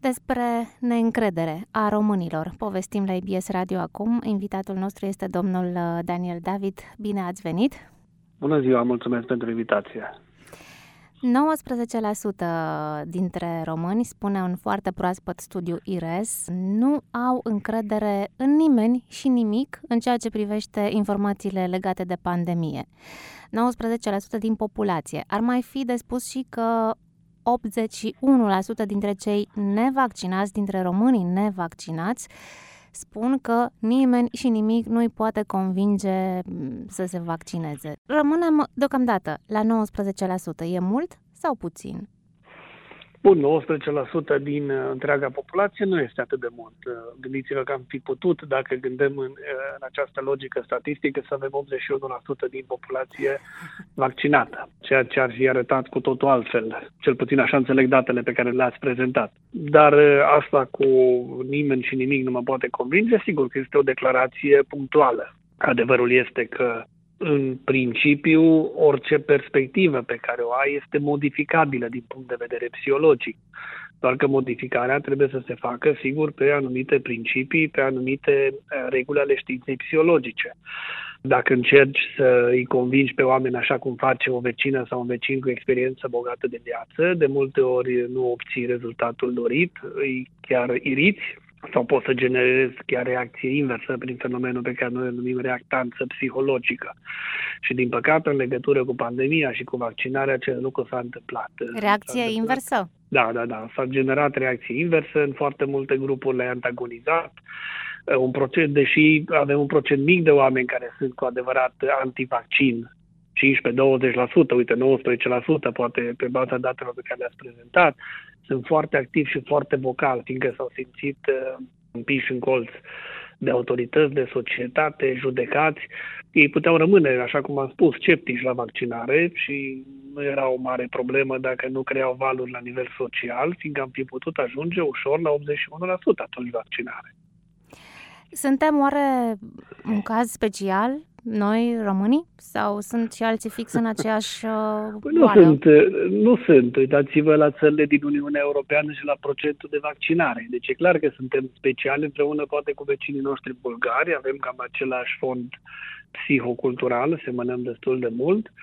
Despre neîncredere a românilor povestim la IBS Radio acum. Invitatul nostru este domnul Daniel David. Bine ați venit! Bună ziua, mulțumesc pentru invitație! 19% dintre români, spune un foarte proaspăt studiu IRES, nu au încredere în nimeni și nimic în ceea ce privește informațiile legate de pandemie. 19% din populație. Ar mai fi de spus și că 81% dintre cei nevaccinați, dintre românii nevaccinați, spun că nimeni și nimic nu îi poate convinge să se vaccineze. Rămânem deocamdată la 19%. E mult sau puțin? Bun, 19% din întreaga populație nu este atât de mult. Gândiți-vă că am fi putut, dacă gândim în această logică statistică, să avem 81% din populație vaccinată, ceea ce ar fi arătat cu totul altfel. Cel puțin așa înțeleg datele pe care le-ați prezentat. Dar asta cu nimeni și nimic nu mă poate convinge, sigur că este o declarație punctuală. Adevărul este că în principiu, orice perspectivă pe care o ai este modificabilă din punct de vedere psihologic. Doar că modificarea trebuie să se facă, sigur, pe anumite principii, pe anumite reguli ale științei psihologice. Dacă încerci să îi convingi pe oameni așa cum face o vecină sau un vecin cu experiență bogată de viață, de multe ori nu obții rezultatul dorit, îi chiar iriți, sau poți să generezi chiar reacție inversă prin fenomenul pe care noi îl numim reactanță psihologică. Și din păcate, în legătură cu pandemia și cu vaccinarea, acest lucru s-a întâmplat. Reacție inversă? Da. S-a generat reacție inversă, în foarte multe grupuri le-a antagonizat. Deși avem un procent mic de oameni care sunt cu adevărat antivaccin, 15-20%, uite, 19%, poate pe baza datelor pe care le-ați prezentat, sunt foarte activi și foarte vocali, fiindcă s-au simțit împiși în colț de autorități, de societate, judecați. Ei puteau rămâne, așa cum am spus, sceptici la vaccinare și nu era o mare problemă dacă nu creau valuri la nivel social, fiindcă am fi putut ajunge ușor la 81% atunci vaccinare. Suntem oare un caz special, noi românii? Sau sunt și alții fix în aceeași boală? Nu sunt. Uitați-vă la țările din Uniunea Europeană și la procentul de vaccinare. Deci e clar că suntem speciali împreună poate cu vecinii noștri bulgari. Avem cam același fond psihocultural, semănăm destul de mult.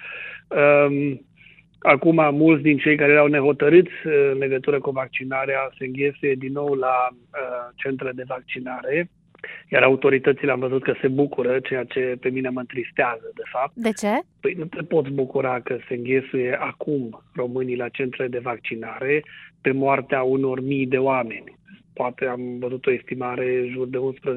Acum, mulți din cei care erau nehotărâți în legătură cu vaccinarea se înghesuie din nou la centrele de vaccinare. Iar autoritățile am văzut că se bucură, ceea ce pe mine mă întristează, de fapt. De ce? Păi nu te poți bucura că se înghesuie acum românii la centrele de vaccinare pe moartea unor mii de oameni. Poate am văzut o estimare în jur de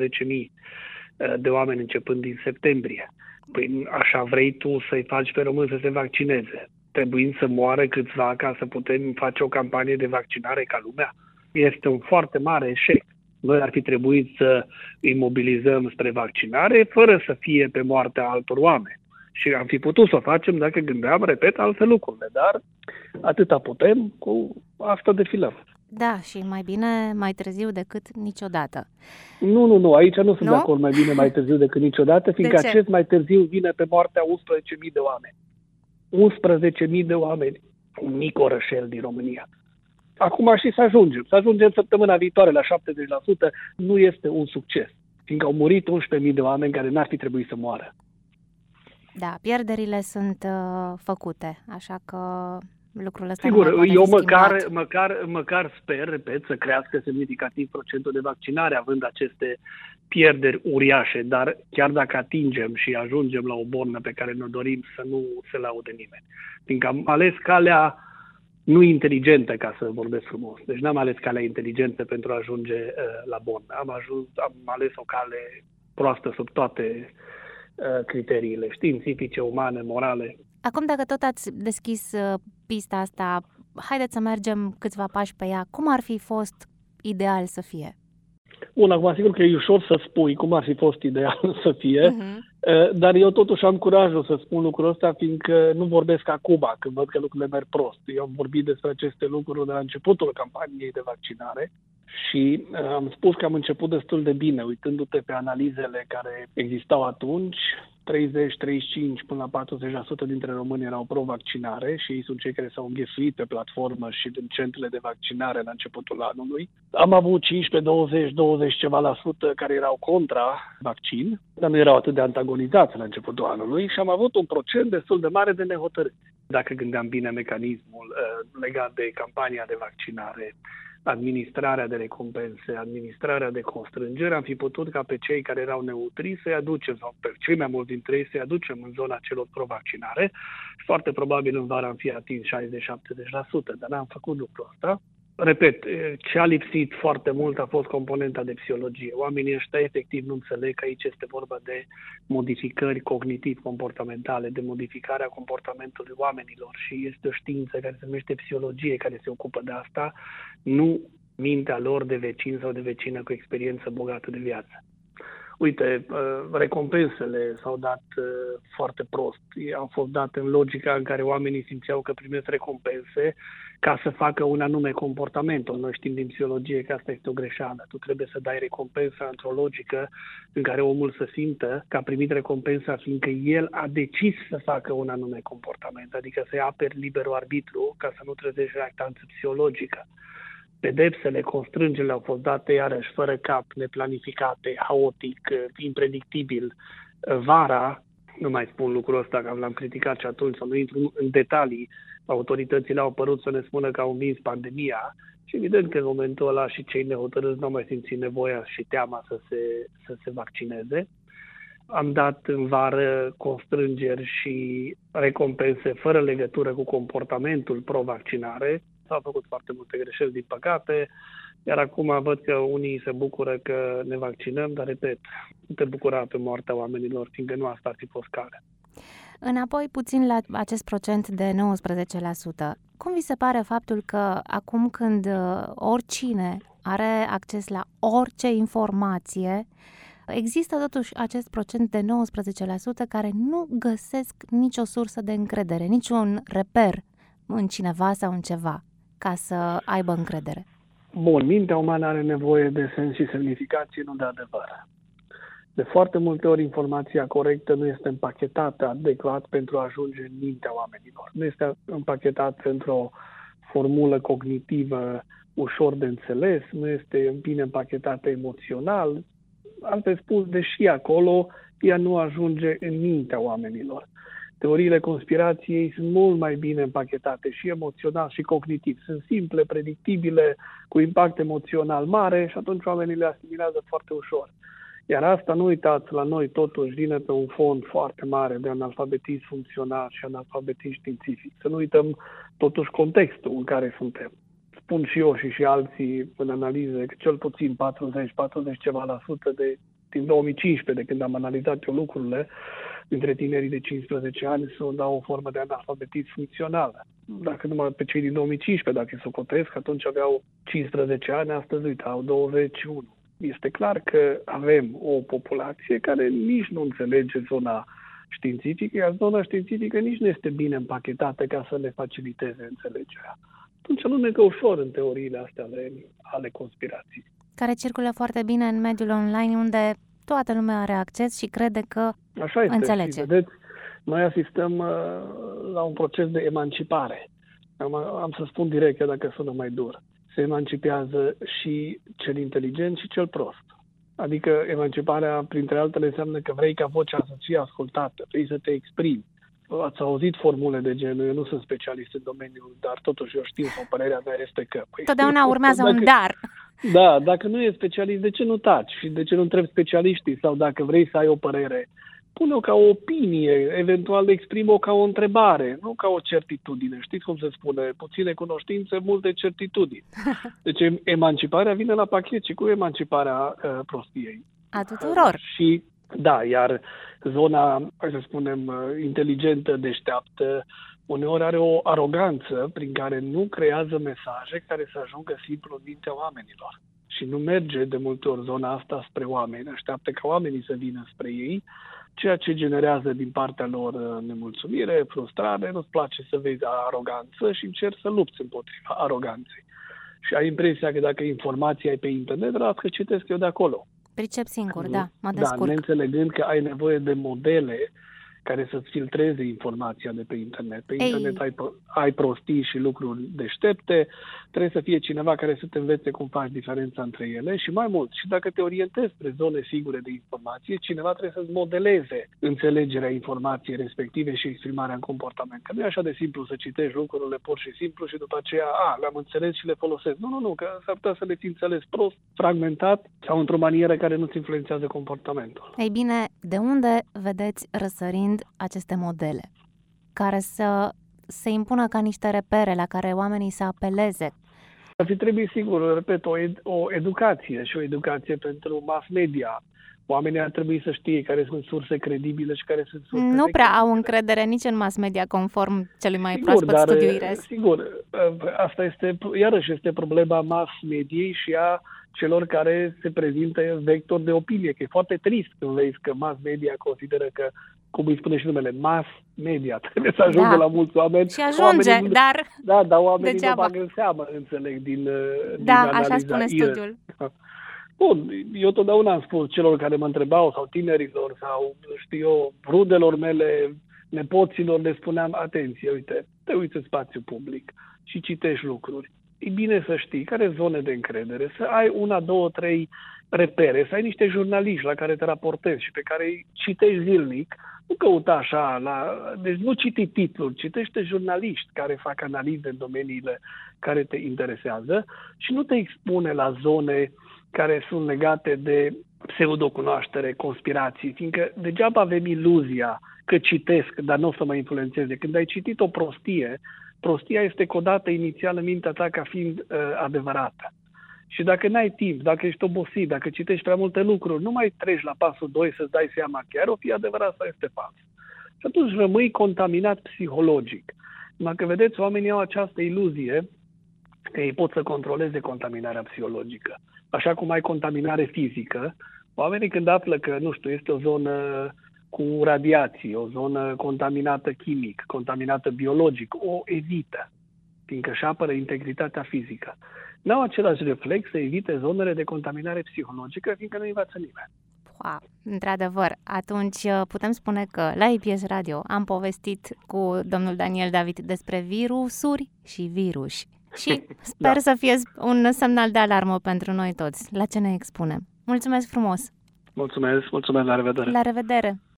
11.000 de oameni începând din septembrie. Păi așa vrei tu să-i faci pe români să se vaccineze, trebuind să moară câțiva ca să putem face o campanie de vaccinare ca lumea? Este un foarte mare eșec. Noi ar fi trebuit să îi mobilizăm spre vaccinare fără să fie pe moartea altor oameni. Și am fi putut să o facem dacă gândeam, repet, altfel lucrurile. Dar atâta putem, cu asta defilăm. Da, și mai bine mai târziu decât niciodată. Nu, aici nu sunt de acord, mai bine mai târziu decât niciodată, fiindcă acest mai târziu vine pe moartea 11.000 de oameni. 11.000 de oameni, un mic orășel din România. Acum și să ajungem săptămâna viitoare la 70%, nu este un succes, fiindcă au murit 11.000 de oameni care n-ar fi trebuit să moară. Da, pierderile sunt făcute, așa că lucrul ăsta sigur, nu mai eu măcar sper, repet, să crească semnificativ procentul de vaccinare, având aceste pierderi uriașe, dar chiar dacă atingem și ajungem la o bornă pe care ne dorim, să nu se laude nimeni. Fiindcă am ales calea nu inteligentă, ca să vorbesc frumos. Deci n-am ales calea inteligentă pentru a ajunge la bornă. Am ales o cale proastă sub toate criteriile științifice, umane, morale. Acum, dacă tot ați deschis pista asta, haideți să mergem câțiva pași pe ea. Cum ar fi fost ideal să fie? Bun, acum sigur că e ușor să spui cum ar fi fost ideal să fie, dar eu totuși am curajul să spun lucrul ăsta, fiindcă nu vorbesc acum, când văd că lucrurile merg prost. Eu am vorbit despre aceste lucruri de la începutul campaniei de vaccinare Și am spus că am început destul de bine, uitându-te pe analizele care existau atunci. 30, 35 până la 40% dintre români erau pro-vaccinare și ei sunt cei care s-au înghesuit pe platformă și în centrele de vaccinare la începutul anului. Am avut 15, 20 ceva la sută care erau contra vaccin, dar nu erau atât de antagonizați la începutul anului și am avut un procent destul de mare de nehotărâți. Dacă gândeam bine mecanismul legat de campania de vaccinare, administrarea de recompense, administrarea de constrângeri, am fi putut ca pe cei care erau neutri să-i aducem, sau pe cei mai mulți dintre ei să-i aducem în zona celor pro-vaccinare și foarte probabil în vară am fi atins 60-70%, dar n-am făcut lucrul ăsta. Repet, ce a lipsit foarte mult a fost componenta de psihologie. Oamenii ăștia efectiv nu înțeleg că aici este vorba de modificări cognitiv-comportamentale, de modificarea comportamentului oamenilor și este o știință care se numește psihologie, care se ocupă de asta, nu mintea lor de vecin sau de vecină cu experiență bogată de viață. Uite, recompensele s-au dat foarte prost. Au fost date în logica în care oamenii simțeau că primesc recompense ca să facă un anume comportament. Noi știm din psihologie că asta este o greșeală. Tu trebuie să dai recompensa într-o logică în care omul să simtă că a primit recompensa fiindcă el a decis să facă un anume comportament, adică să-i aperi liberul arbitru ca să nu trezești reactanță psihologică. Pedepsele, constrângerile au fost date iarăși fără cap, neplanificate, haotic, impredictibil. Vara, nu mai spun lucrul ăsta că l-am criticat și atunci, să nu intru în detalii, autoritățile au părut să ne spună că au învins pandemia și evident că în momentul ăla și cei nehotărâți nu au mai simțit nevoia și teama să se vaccineze. Am dat în vară constrângeri și recompense fără legătură cu comportamentul pro-vaccinare. S-au făcut foarte multe greșeli, din păcate, iar acum văd că unii se bucură că ne vaccinăm, dar, repet, nu te bucura pe moartea oamenilor, fiindcă nu asta ar fi fost calea. Înapoi puțin la acest procent de 19%. Cum vi se pare faptul că acum când oricine are acces la orice informație, există totuși acest procent de 19% care nu găsesc nicio sursă de încredere, niciun reper în cineva sau în ceva ca să aibă încredere? Bun, mintea umană are nevoie de sens și semnificație, nu de adevăr. De foarte multe ori informația corectă nu este împachetată adecvat pentru a ajunge în mintea oamenilor. Nu este împachetată într-o formulă cognitivă ușor de înțeles, nu este bine împachetată emoțional. Altfel spus, deși acolo, ea nu ajunge în mintea oamenilor. Teoriile conspirației sunt mult mai bine împachetate și emoțional și cognitiv. Sunt simple, predictibile, cu impact emoțional mare și atunci oamenii le asimilează foarte ușor. Iar asta, nu uitați, la noi totuși vine pe un fond foarte mare de analfabetism funcțional și analfabetism științific. Să nu uităm totuși contextul în care suntem. Spun și eu și alții în analize că cel puțin 40 ceva la sută din 2015, de când am analizat eu lucrurile, dintre tinerii de 15 ani sunt la o formă de analfabetism funcțional. Dacă numai pe cei din 2015, dacă se socotesc, atunci aveau 15 ani, astăzi, uite, au 21. Este clar că avem o populație care nici nu înțelege zona științifică, iar zona științifică nici nu este bine împachetată ca să le faciliteze înțelegerea. Atunci alunecă ușor în teoriile astea ale conspirației. Care circulă foarte bine în mediul online, unde toată lumea are acces și crede că așa este. înțelege. Și vedeți, noi asistăm la un proces de emancipare. Am să spun direct, chiar dacă sună mai dur. Se emancipează și cel inteligent și cel prost. Adică emanciparea, printre altele, înseamnă că vrei ca vocea să fie ascultată, vrei să te exprimi. Ați auzit formule de genul, eu nu sunt specialist în domeniul, dar totuși eu știu, sau părerea mea este că... Totdeauna urmează un dar. Da, dacă nu ești specialist, de ce nu taci? Și de ce nu întrebi specialiștii? Sau dacă vrei să ai o părere, pune-o ca o opinie, eventual exprimă-o ca o întrebare, nu ca o certitudine. Știți cum se spune? Puține cunoștințe, multe certitudini. Deci emanciparea vine la pachet și cu emanciparea prostiei. A tuturor. Și da, iar zona, hai să spunem, inteligentă, deșteaptă, uneori are o aroganță prin care nu creează mesaje care să ajungă simplu în mintea oamenilor. Și nu merge de multe ori zona asta spre oameni, așteaptă ca oamenii să vină spre ei, ceea ce generează din partea lor nemulțumire, frustrare, nu-ți place să vezi aroganță și încerci să lupți împotriva aroganței. și ai impresia că dacă informația e pe internet, las că citesc eu de acolo. Pricep singur, da, mă descurc. Da, neînțelegând că ai nevoie de modele care să-ți filtreze informația de pe internet. Pe internet ai prostii și lucruri deștepte, trebuie să fie cineva care să te învețe cum faci diferența între ele și mai mult. Și dacă te orientezi spre zone sigure de informație, cineva trebuie să-ți modeleze înțelegerea informației respective și exprimarea în comportament. Că nu e așa de simplu să citești lucrurile pur și simplu și după aceea, le-am înțeles și le folosesc. Nu, că s-ar putea să le ți înțeles prost, fragmentat sau într-o manieră care nu-ți influențează comportamentul. Ei bine, de unde vedeți răsărind aceste modele care să se impună ca niște repere la care oamenii să apeleze? Ar fi trebuit, sigur, repet, o educație și o educație pentru mass media. Oamenii ar trebui să știe care sunt surse credibile și care sunt surse nu prea au încredere nici în mass media, conform celui mai proaspăt studiu IRES. Sigur, asta este problema mass mediei și a celor care se prezintă vector de opinie, că e foarte trist când vezi că mass media consideră că, cum îi spune și numele, mass media, trebuie să ajungă la mulți oameni. Și ajunge, dar dar oamenii nu bag în seamă, înțeleg, din analiza. Așa spune studiul. Bun, eu totdeauna am spus celor care mă întrebau, sau tinerilor, sau, rudelor mele, nepoților, le spuneam, atenție, uite, te uiți în spațiu public și citești lucruri. E bine să știi care zone de încredere, să ai 1, 2, 3 repere, să ai niște jurnaliști la care te raportezi și pe care îi citești zilnic, nu căuta așa, deci nu citi titluri, citește jurnaliști care fac analize în domeniile care te interesează și nu te expune la zone care sunt legate de pseudocunoaștere, conspirații, fiindcă degeaba avem iluzia că citesc, dar nu o să mă influențeze. Când ai citit o prostie, prostia este codată inițial în mintea ta ca fiind adevărată. Și dacă n-ai timp, dacă ești obosit, dacă citești prea multe lucruri, nu mai treci la pasul 2 să-ți dai seama chiar o fi adevărat sau este fals. Și atunci rămâi contaminat psihologic. Dacă vedeți, oamenii au această iluzie că ei pot să controleze contaminarea psihologică. Așa cum ai contaminare fizică, oamenii când află că, este o zonă cu radiații, o zonă contaminată chimic, contaminată biologic, o evită, fiindcă își apără integritatea fizică. N-au același reflex să evite zonele de contaminare psihologică, fiindcă nu învață nimeni. Într-adevăr, atunci putem spune că la IPS Radio am povestit cu domnul Daniel David despre virusuri și viruși. Și sper să fie un semnal de alarmă pentru noi toți, la ce ne expunem. Mulțumesc frumos! Mulțumesc, la revedere! La revedere!